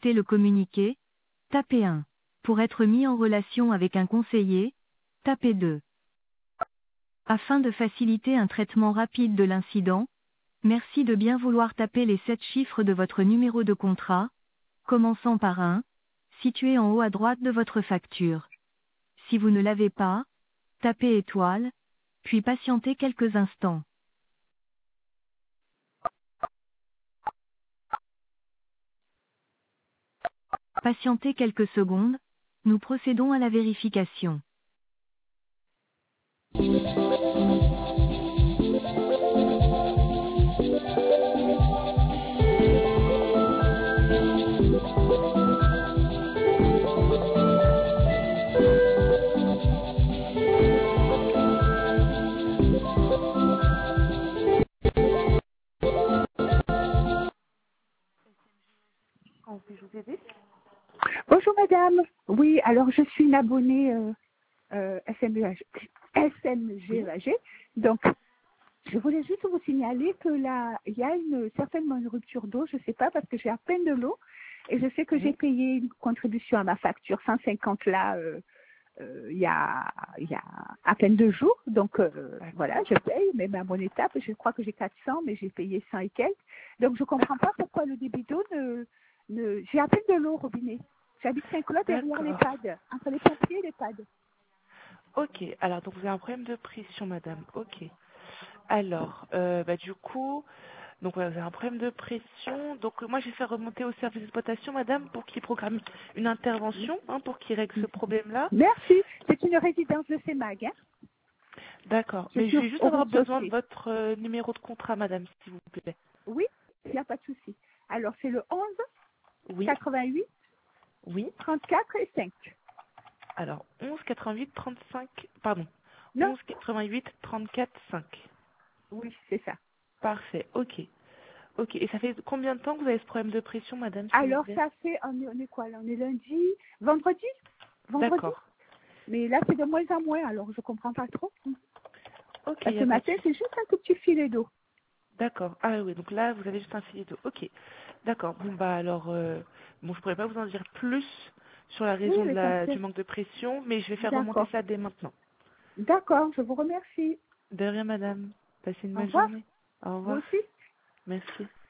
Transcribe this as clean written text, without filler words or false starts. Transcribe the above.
consulter le communiqué, tapez 1. Pour être mis en relation avec un conseiller, tapez 2. Afin de faciliter un traitement rapide de l'incident, merci de bien vouloir taper les 7 chiffres de votre numéro de contrat, commençant par 1, situé en haut à droite de votre facture. Si vous ne l'avez pas, tapez étoile, puis patientez quelques instants. Patientez quelques secondes, nous procédons à la vérification. Comment puis-je vous aider? Bonjour madame. Oui, alors je suis une abonnée SMGEAG. Donc, je voulais juste vous signaler que là, il y a certainement une rupture d'eau, je ne sais pas, parce que j'ai à peine de l'eau. Et je sais que j'ai payé une contribution à ma facture, 150 là, il y a à peine 2 jours. Donc, voilà, je paye, mais à mon étape, je crois que j'ai 400, mais j'ai payé 100 et quelques. Donc, je ne comprends pas pourquoi le débit d'eau j'ai à peine de l'eau au robinet. J'habite Saint-Claude derrière l'EHPAD, entre les pompiers et l'EHPAD. Ok, alors donc vous avez un problème de pression, madame. Ok. Alors, du coup, donc voilà, vous avez un problème de pression. Donc moi, je vais faire remonter au service d'exploitation, madame, pour qu'il programme une intervention, pour qu'il règle ce problème-là. Merci. C'est une résidence de CEMAG. Hein. D'accord. Je Mais suis je vais juste au avoir besoin de rez-de-chaussée. votre numéro de contrat, madame, s'il vous plaît. Oui, il n'y a pas de souci. Alors, c'est le 11 Oui, 88 oui. 34 et 5. Alors, 11 88 35, pardon. Non, 11 88 34 5. oui, c'est ça. Parfait, ok. Ok, et ça fait combien de temps que vous avez ce problème de pression, madame, s'il vous Alors, plaît? ça fait, on est quoi là? On est lundi, vendredi? Vendredi? D'accord. Mais là, c'est de moins en moins, alors je comprends pas trop. Ok, il Parce n'y que a ce pas de matin, souci. c'est juste un tout petit filet d'eau. D'accord. Ah oui, donc là, vous avez juste un filet d'eau. Ok. D'accord. Bon, bah alors, bon, je pourrais pas vous en dire plus sur la Oui, raison du l'essentiel. manque de pression, mais je vais faire remonter D'accord. ça dès maintenant. D'accord, je vous remercie. De rien, madame. Passez une Au bonne revoir. journée. Au Vous revoir. aussi. Merci.